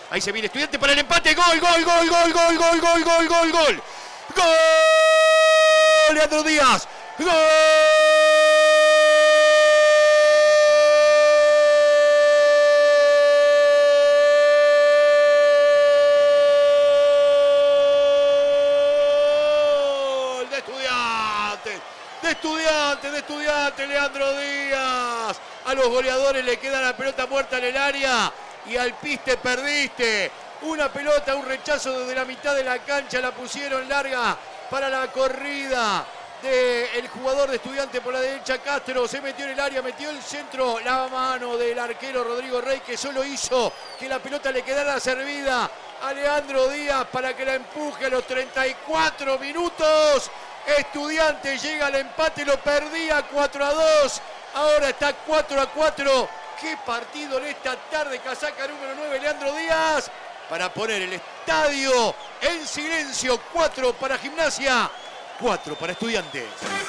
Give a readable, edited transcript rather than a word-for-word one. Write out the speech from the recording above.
Ahí se viene Estudiante para el empate. Gol, gol, gol, gol, gol, gol, gol, gol, gol, gol. ¡Gol! Leandro Díaz. ¡Gol! De Estudiante, Leandro Díaz. A los goleadores le queda la pelota muerta en el área y al piste perdiste. Una pelota, un rechazo desde la mitad de la cancha, la pusieron larga para la corrida del jugador de Estudiante por la derecha. Castro se metió en el área, metió el centro, la mano del arquero Rodrigo Rey, que solo hizo que la pelota le quedara servida a Leandro Díaz para que la empuje a los 34 minutos. Estudiante llega al empate, lo perdía 4-2, ahora está 4-4. Qué partido en esta tarde, casaca número 9, Leandro Díaz, para poner el estadio en silencio. 4 para Gimnasia, 4 para Estudiantes.